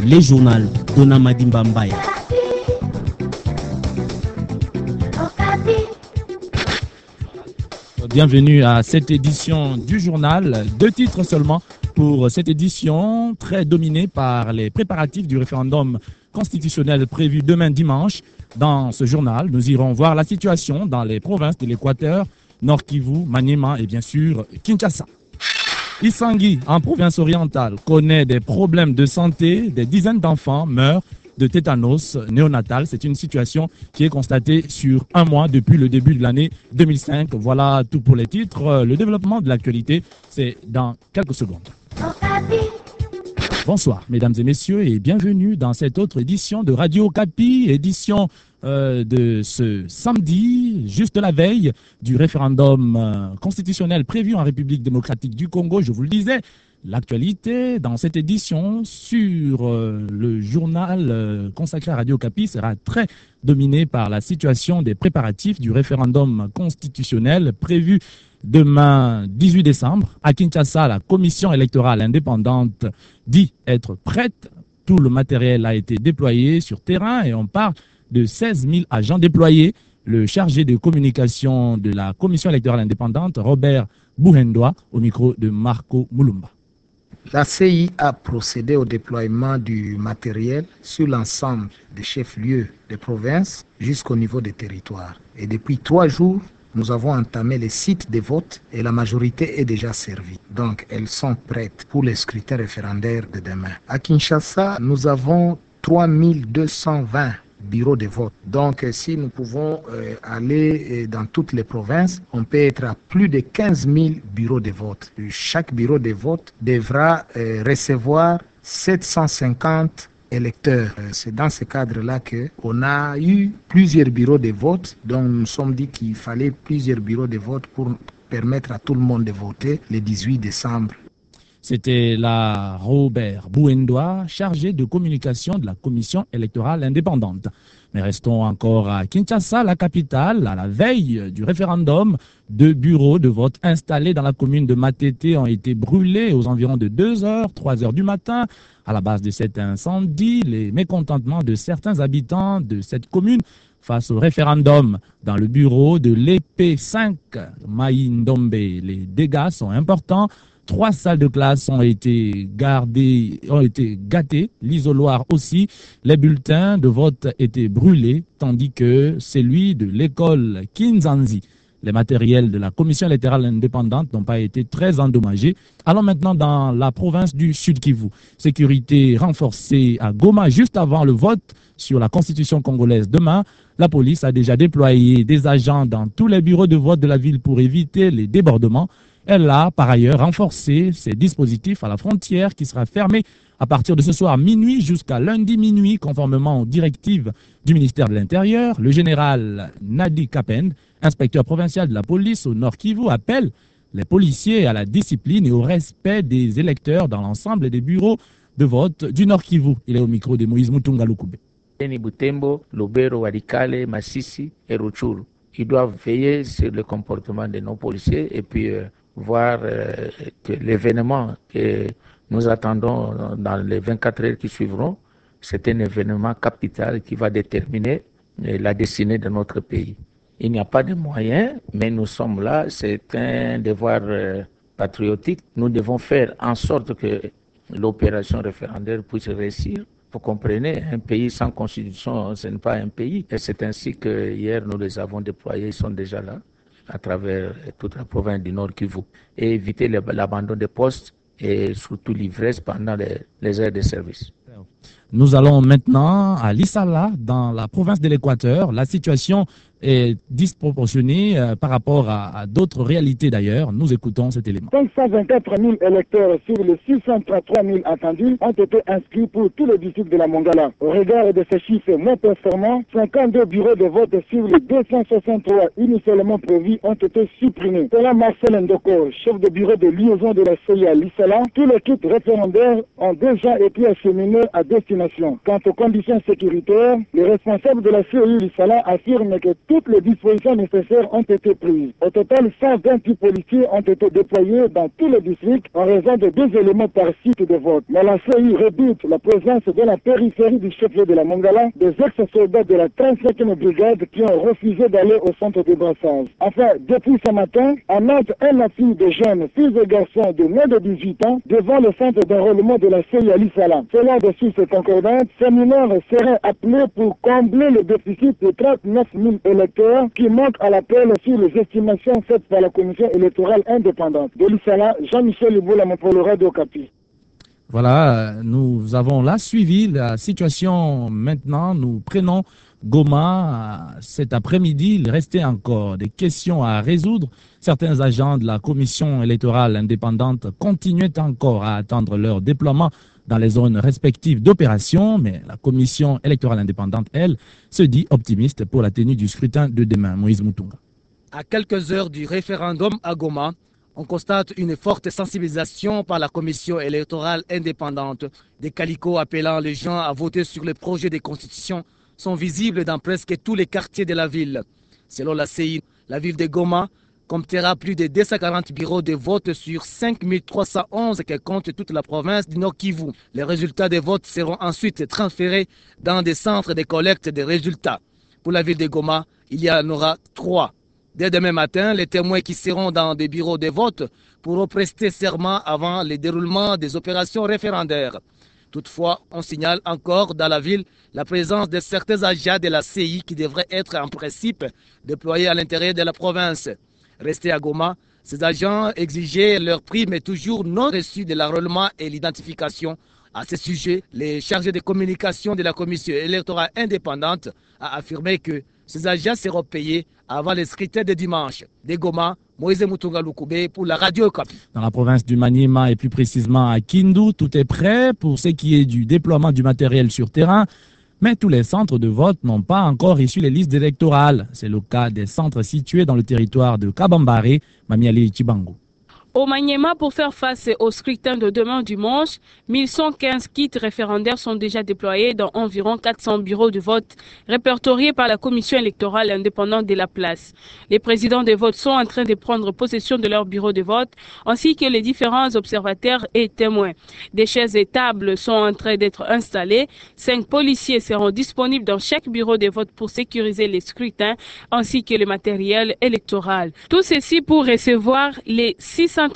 les journaux de Namadimba Mbaya. Bienvenue à cette édition du journal. 2 titres seulement pour cette édition, très dominée par les préparatifs du référendum constitutionnel prévu demain dimanche. Dans ce journal, nous irons voir la situation dans les provinces de l'Équateur, Nord Kivu, Maniema et bien sûr Kinshasa. Isangui, en province orientale, connaît des problèmes de santé. Des dizaines d'enfants meurent de tétanos néonatal. C'est une situation qui est constatée sur un mois depuis le début de l'année 2005. Voilà tout pour les titres. Le développement de l'actualité, c'est dans quelques secondes. Bonsoir, mesdames et messieurs, et bienvenue dans cette autre édition de Radio Okapi, édition de ce samedi, juste la veille du référendum constitutionnel prévu en République démocratique du Congo. Je vous le disais, l'actualité dans cette édition sur le journal consacré à Radio Okapi sera très dominée par la situation des préparatifs du référendum constitutionnel prévu demain 18 décembre. À Kinshasa, la commission électorale indépendante dit être prête. Tout le matériel a été déployé sur terrain et on parle de 16 000 agents déployés. Le chargé de communication de la commission électorale indépendante, Robert Bouhendoa, au micro de Marco Moulumba. La CI a procédé au déploiement du matériel sur l'ensemble des chefs-lieux des provinces jusqu'au niveau des territoires. Et depuis 3 jours, nous avons entamé les sites de vote et la majorité est déjà servie. Donc, elles sont prêtes pour les scrutins référendaires de demain. À Kinshasa, nous avons 3220 bureaux de vote. Donc, si nous pouvons aller dans toutes les provinces, on peut être à plus de 15 000 bureaux de vote. Chaque bureau de vote devra recevoir 750 électeurs. C'est dans ce cadre-là qu'on a eu plusieurs bureaux de vote, dont nous nous sommes dit qu'il fallait plusieurs bureaux de vote pour permettre à tout le monde de voter le 18 décembre. C'était la Robert Bouhendoa, chargé de communication de la commission électorale indépendante. Mais restons encore à Kinshasa, la capitale, à la veille du référendum. 2 bureaux de vote installés dans la commune de Matete ont été brûlés aux environs de 2h, 3h du matin. À la base de cet incendie, les mécontentements de certains habitants de cette commune face au référendum dans le bureau de l'EP5 Maïndombe. Les dégâts sont importants. 3 salles de classe ont été gâtées, l'isoloir aussi. Les bulletins de vote étaient brûlés, tandis que celui de l'école Kinzanzi, les matériels de la commission électorale indépendante n'ont pas été très endommagés. Allons maintenant dans la province du Sud Kivu. Sécurité renforcée à Goma juste avant le vote sur la constitution congolaise demain. La police a déjà déployé des agents dans tous les bureaux de vote de la ville pour éviter les débordements. Elle a par ailleurs renforcé ses dispositifs à la frontière qui sera fermée à partir de ce soir minuit jusqu'à lundi minuit, conformément aux directives du ministère de l'Intérieur. Le général Nadi Kapend, inspecteur provincial de la police au Nord Kivu, appelle les policiers à la discipline et au respect des électeurs dans l'ensemble des bureaux de vote du Nord Kivu. Il est au micro de Moïse Mutunga Lukube. Butembo, Lubero, Walikale, Massissi et Rutshuru. Ils doivent veiller sur le comportement de nos policiers et puis voir que l'événement que nous attendons dans les 24 heures qui suivront, c'est un événement capital qui va déterminer la destinée de notre pays. Il n'y a pas de moyens, mais nous sommes là, c'est un devoir patriotique. Nous devons faire en sorte que l'opération référendaire puisse réussir. Vous comprenez, un pays sans constitution, ce n'est pas un pays. Et c'est ainsi que hier, nous les avons déployés, ils sont déjà là, à travers toute la province du Nord Kivu, et éviter l'abandon des postes et surtout l'ivresse pendant les heures de service. Nous allons maintenant à Lissala, dans la province de l'Équateur. La situation est disproportionnée par rapport à d'autres réalités d'ailleurs. Nous écoutons cet élément. 524 000 électeurs sur les 633 000 attendus ont été inscrits pour tous les districts de la Mongala. Au regard de ces chiffres moins performants, 52 bureaux de vote sur les 263 initialement prévus ont été supprimés. Selon Marcel Ndoko, chef de bureau de liaison de la CIA Lissala, tous les kits référendaires ont déjà été acheminés à destination. Quant aux conditions sécuritaires, les responsables de la CIA Lissala affirment que toutes les dispositions nécessaires ont été prises. Au total, 128 policiers ont été déployés dans tous les districts en raison de 2 éléments par site de vote. Mais la CI redoute la présence de la périphérie du chef-lieu de la Mongala, des ex-soldats de la 35e brigade qui ont refusé d'aller au centre de brassage. Enfin, depuis ce matin, on note un afflux de jeunes filles et garçons de moins de 18 ans devant le centre d'enrôlement de la CI à l'Isala. Selon des sources concordantes, ces mineurs seraient appelés pour combler le déficit de 39 000 électeurs qui manquent à l'appel sur les estimations faites par la commission électorale indépendante. De l'Isala, Jean-Michel Liboula pour le Radio Okapi. Voilà, nous avons là suivi la situation. Maintenant, nous prenons Goma. Cet après-midi, il restait encore des questions à résoudre. Certains agents de la commission électorale indépendante continuaient encore à attendre leur déploiement dans les zones respectives d'opération, mais la commission électorale indépendante, elle, se dit optimiste pour la tenue du scrutin de demain. Moïse Moutounga. À quelques heures du référendum à Goma, on constate une forte sensibilisation par la commission électorale indépendante. Des calicots appelant les gens à voter sur le projet de constitution sont visibles dans presque tous les quartiers de la ville. Selon la CI, la ville de Goma comptera plus de 240 bureaux de vote sur 5311 que compte toute la province du Nord Kivu. Les résultats des votes seront ensuite transférés dans des centres de collecte des résultats. Pour la ville de Goma, il y en aura 3. Dès demain matin, les témoins qui seront dans des bureaux de vote pourront prester serment avant le déroulement des opérations référendaires. Toutefois, on signale encore dans la ville la présence de certains agents de la CI qui devraient être en principe déployés à l'intérieur de la province. Restés à Goma, ces agents exigeaient leur prime mais toujours non reçus de l'enrôlement et l'identification. À ce sujet, le chargé de communication de la commission électorale indépendante a affirmé que ces agents seront payés avant le scrutin de dimanche. De Goma, Moïse Moutounga Lukoubé pour la Radio Okapi. Dans la province du Maniema et plus précisément à Kindu, tout est prêt pour ce qui est du déploiement du matériel sur terrain. Mais tous les centres de vote n'ont pas encore reçu les listes électorales. C'est le cas des centres situés dans le territoire de Kabambare, Mamiali Chibango. Au Maniema, pour faire face au scrutin de demain dimanche, 1115 kits référendaires sont déjà déployés dans environ 400 bureaux de vote répertoriés par la commission électorale indépendante de la place. Les présidents des votes sont en train de prendre possession de leurs bureaux de vote, ainsi que les différents observateurs et témoins. Des chaises et tables sont en train d'être installées. 5 policiers seront disponibles dans chaque bureau de vote pour sécuriser les scrutins, ainsi que le matériel électoral. Tout ceci pour recevoir les 631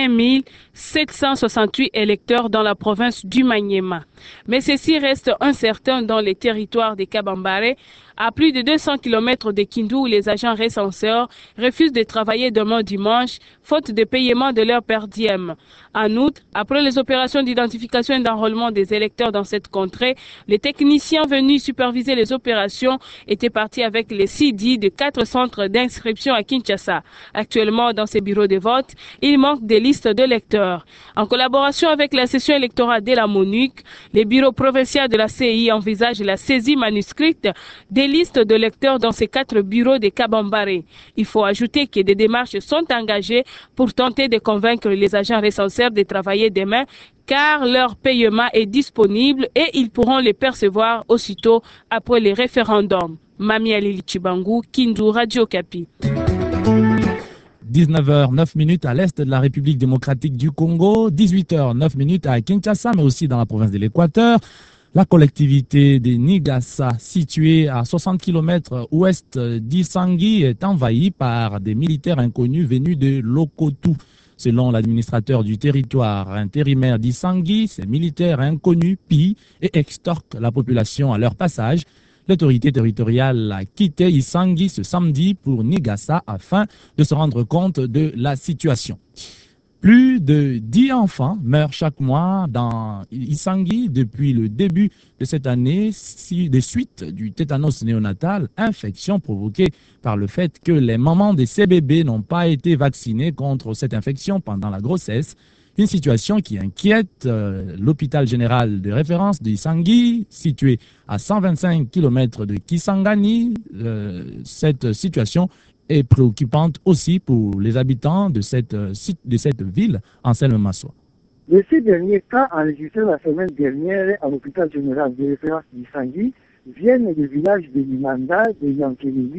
768 électeurs dans la province du Maniema. Mais ceci reste incertain dans les territoires de Kabambare, à plus de 200 km de Kindu, où les agents recenseurs refusent de travailler demain dimanche, faute de paiement de leur per diem. En outre, après les opérations d'identification et d'enrôlement des électeurs dans cette contrée, les techniciens venus superviser les opérations étaient partis avec les CD de 4 centres d'inscription à Kinshasa. Actuellement, dans ces bureaux de vote, il manque des listes d'électeurs. En collaboration avec la session électorale de la MONUC, les bureaux provinciaux de la CI envisagent la saisie manuscrite des listes de lecteurs dans ces 4 bureaux de Kabambare. Il faut ajouter que des démarches sont engagées pour tenter de convaincre les agents recenseurs de travailler demain, car leur paiement est disponible et ils pourront les percevoir aussitôt après les référendums. Mami Alili Chibangu, Kindu, Radio Okapi. 19h09 à l'est de la République démocratique du Congo, 18h09 à Kinshasa, mais aussi dans la province de l'Équateur. La collectivité de Nigassa, située à 60 km ouest d'Isangui, est envahie par des militaires inconnus venus de Lokotou. Selon l'administrateur du territoire intérimaire d'Isangui, ces militaires inconnus pillent et extorquent la population à leur passage. L'autorité territoriale a quitté Isangui ce samedi pour Nigassa afin de se rendre compte de la situation. Plus de 10 enfants meurent chaque mois dans Isangui depuis le début de cette année des suites du tétanos néonatal, infection provoquée par le fait que les mamans de ces bébés n'ont pas été vaccinés contre cette infection pendant la grossesse. Une situation qui inquiète l'hôpital général de référence d'Isangui, situé à 125 km de Kisangani. Cette situation est préoccupante aussi pour les habitants de cette ville, Anselme Massoua. Les 6 derniers cas enregistrés la semaine dernière à l'hôpital général de référence d'Isangui viennent des villages de Limanda, de Yankelili,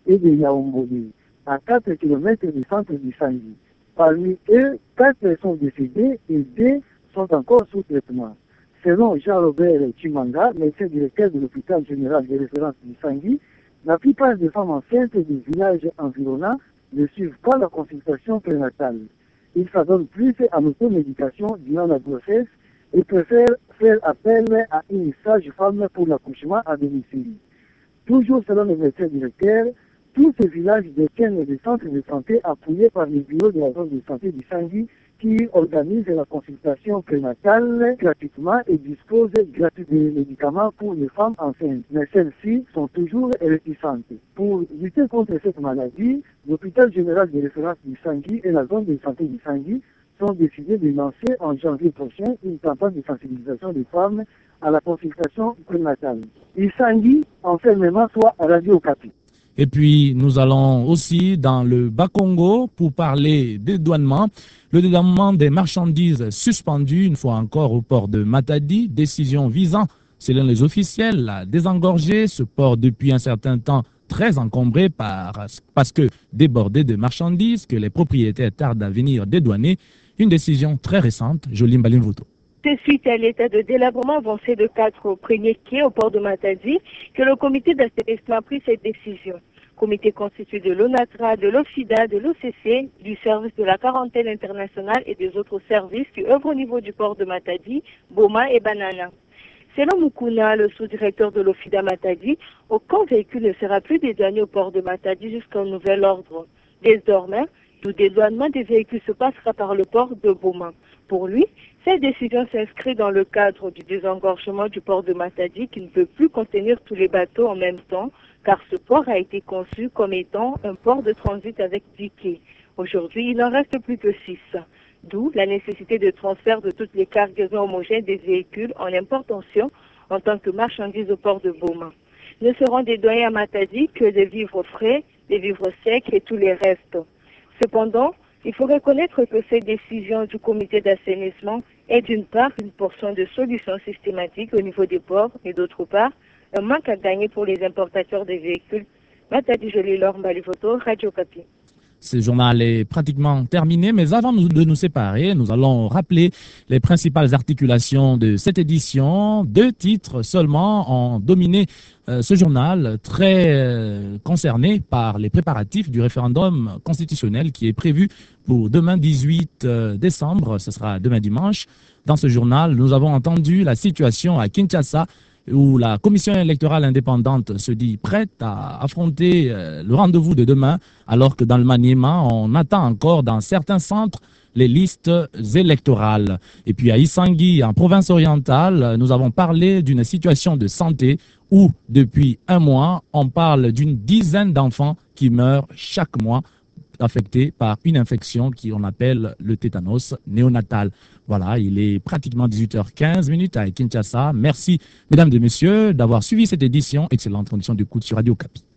et de Yaomboli, à 4 km du centre d'Isangui. Parmi eux, 4 sont décédés et 2 sont encore sous traitement. Selon Jean-Robert Chimanga, médecin directeur de l'hôpital général de référence d'Isangui, la plupart des femmes enceintes des villages environnants ne suivent pas la consultation prénatale. Ils s'adonnent plus à l'automédication durant la grossesse et préfèrent faire appel à une sage-femme pour l'accouchement à domicile. Toujours selon le médecin directeur, tous ces villages détiennent des centres de santé appuyés par les bureaux de la zone de santé du Sangui qui organisent la consultation prénatale gratuitement et disposent gratuitement des médicaments pour les femmes enceintes. Mais celles-ci sont toujours réticentes. Pour lutter contre cette maladie, l'hôpital général de référence du Sangui et la zone de santé du Sangui sont décidés de lancer en janvier prochain une campagne de sensibilisation des femmes à la consultation prénatale. Il Sangui, enfermement, soit à Radio Okapi. Et puis, nous allons aussi dans le Bas-Congo pour parler dédouanement. Le dédouanement des marchandises suspendues une fois encore au port de Matadi, décision visant, selon les officiels, à désengorger ce port depuis un certain temps très encombré parce que débordé de marchandises que les propriétaires tardent à venir dédouaner. Une décision très récente, Jolie Mbalimvuto. C'est suite à l'état de délabrement avancé de 4 premiers quais au port de Matadi que le comité d'assainissement a pris cette décision. Comité constitué de l'ONATRA, de l'OFIDA, de l'OCC, du service de la quarantaine internationale et des autres services qui œuvrent au niveau du port de Matadi, Boma et Banana. Selon Mukuna, le sous-directeur de l'OFIDA Matadi, aucun véhicule ne sera plus dédouané au port de Matadi jusqu'à un nouvel ordre. Désormais, tout dédouanement des véhicules se passera par le port de Boma. Pour lui, cette décision s'inscrit dans le cadre du désengorgement du port de Matadi qui ne peut plus contenir tous les bateaux en même temps, car ce port a été conçu comme étant un port de transit avec 10 quais. Aujourd'hui, il n'en reste plus que 6. D'où la nécessité de transfert de toutes les cargaisons homogènes des véhicules en importation en tant que marchandises au port de Boma. Ne seront dédouanés à Matadi que des vivres frais, des vivres secs et tous les restes. Cependant, il faut reconnaître que cette décision du comité d'assainissement est d'une part une portion de solution systématique au niveau des ports et d'autre part un manque à gagner pour les importateurs des véhicules. Matadi Jolie-Laure Mbalivoto, Radio Okapi. Ce journal est pratiquement terminé, mais avant de nous séparer, nous allons rappeler les principales articulations de cette édition. 2 titres seulement ont dominé ce journal, très concerné par les préparatifs du référendum constitutionnel qui est prévu pour demain 18 décembre, ce sera demain dimanche. Dans ce journal, nous avons entendu la situation à Kinshasa, où la commission électorale indépendante se dit prête à affronter le rendez-vous de demain, alors que dans le Maniema, on attend encore dans certains centres les listes électorales. Et puis à Isangui, en province orientale, nous avons parlé d'une situation de santé où, depuis un mois, on parle d'une dizaine d'enfants qui meurent chaque mois affectés par une infection qu'on appelle le tétanos néonatal. Voilà, il est pratiquement 18h15 à Kinshasa. Merci, mesdames et messieurs, d'avoir suivi cette édition. Excellente condition d'écoute sur Radio Okapi.